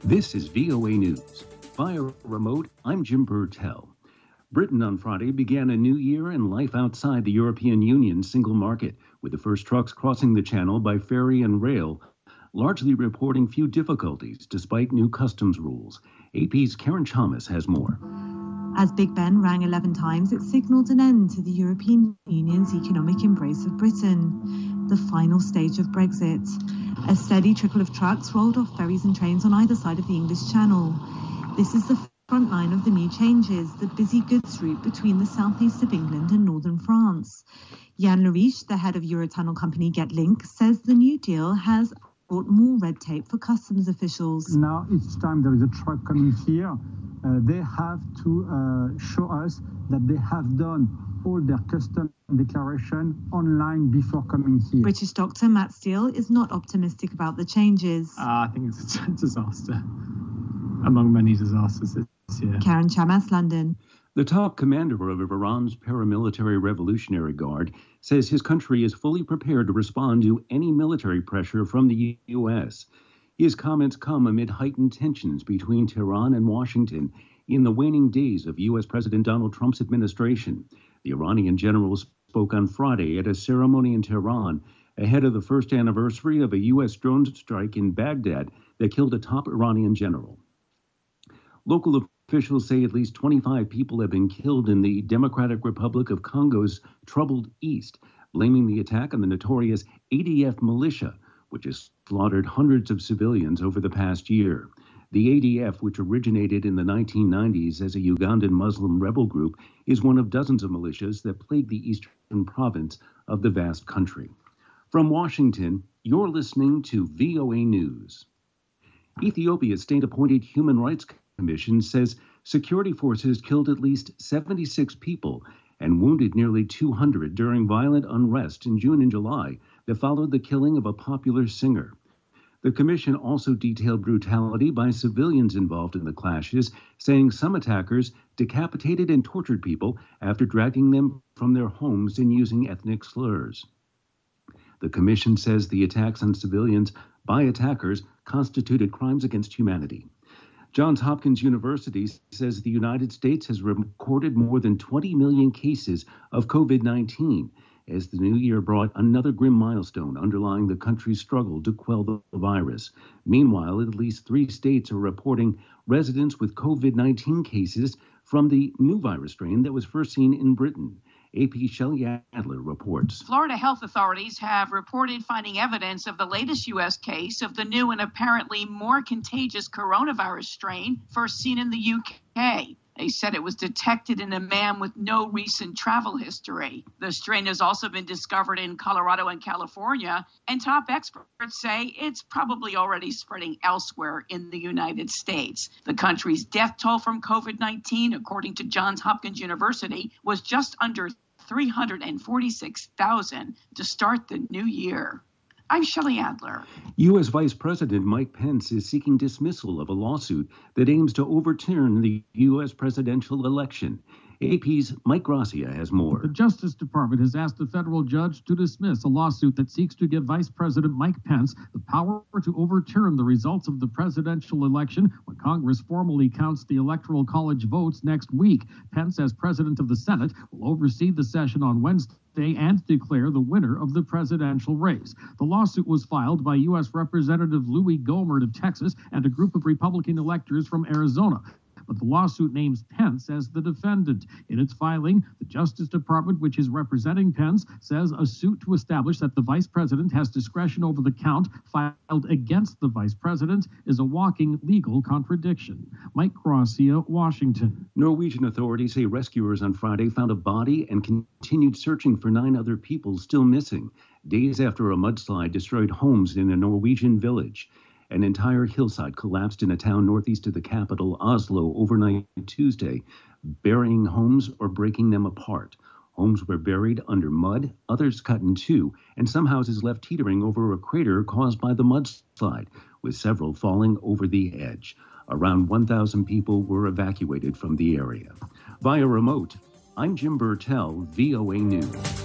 This is VOA News. Via remote, I'm Jim Burtell. Britain on Friday began a new year and life outside the European Union's single market, with the first trucks crossing the channel by ferry and rail, largely reporting few difficulties despite new customs rules. AP's Karen Chalmers has more. As Big Ben rang 11 times, it signalled an end to the European Union's economic embrace of Britain, the final stage of Brexit. A steady trickle of trucks rolled off ferries and trains on either side of the English Channel. This is the front line of the new changes, the busy goods route between the southeast of England and northern France. Yann Leriche, the head of Eurotunnel company Getlink, says the new deal has brought more red tape for customs officials. Now, each time there is a truck coming here, they have to show us that they have done all their custom declaration online before coming here. British doctor Matt Steele is not optimistic about the changes. I think it's a disaster, among many disasters this year. Karen Chalmers, London. The top commander of Iran's paramilitary Revolutionary Guard says his country is fully prepared to respond to any military pressure from the U.S. His comments come amid heightened tensions between Tehran and Washington in the waning days of U.S. President Donald Trump's administration. The Iranian general spoke on Friday at a ceremony in Tehran ahead of the first anniversary of a U.S. drone strike in Baghdad that killed a top Iranian general. Local officials say at least 25 people have been killed in the Democratic Republic of Congo's troubled east, blaming the attack on the notorious ADF militia, which has slaughtered hundreds of civilians over the past year. The ADF, which originated in the 1990s as a Ugandan Muslim rebel group, is one of dozens of militias that plague the eastern province of the vast country. From Washington, you're listening to VOA News. Ethiopia's state-appointed Human Rights Commission says security forces killed at least 76 people and wounded nearly 200 during violent unrest in June and July that followed the killing of a popular singer. The commission also detailed brutality by civilians involved in the clashes, saying some attackers decapitated and tortured people after dragging them from their homes and using ethnic slurs. The commission says the attacks on civilians by attackers constituted crimes against humanity. Johns Hopkins University says the United States has recorded more than 20 million cases of COVID-19, as the new year brought another grim milestone underlying the country's struggle to quell the virus. Meanwhile, at least 3 states are reporting residents with COVID-19 cases from the new virus strain that was first seen in Britain. AP Shelley Adler reports. Florida health authorities have reported finding evidence of the latest U.S. case of the new and apparently more contagious coronavirus strain first seen in the U.K. They said it was detected in a man with no recent travel history. The strain has also been discovered in Colorado and California, and top experts say it's probably already spreading elsewhere in the United States. The country's death toll from COVID-19, according to Johns Hopkins University, was just under 346,000 to start the new year. I'm Shelley Adler. U.S. Vice President Mike Pence is seeking dismissal of a lawsuit that aims to overturn the U.S. presidential election. AP's Mike Gracia has more. The Justice Department has asked a federal judge to dismiss a lawsuit that seeks to give Vice President Mike Pence the power to overturn the results of the presidential election when Congress formally counts the Electoral College votes next week. Pence, as president of the Senate, will oversee the session on Wednesday and declare the winner of the presidential race. The lawsuit was filed by U.S. Representative Louis Gohmert of Texas and a group of Republican electors from Arizona. But the lawsuit names Pence as the defendant. In its filing, the Justice Department, which is representing Pence, says a suit to establish that the vice president has discretion over the count filed against the vice president is a walking legal contradiction. Mike Gracia, Washington. Norwegian authorities say rescuers on Friday found a body and continued searching for 9 other people still missing, days after a mudslide destroyed homes in a Norwegian village. An entire hillside collapsed in a town northeast of the capital, Oslo, overnight Tuesday, burying homes or breaking them apart. Homes were buried under mud, others cut in two, and some houses left teetering over a crater caused by the mudslide, with several falling over the edge. Around 1,000 people were evacuated from the area. Via remote, I'm Jim Burtell, VOA News.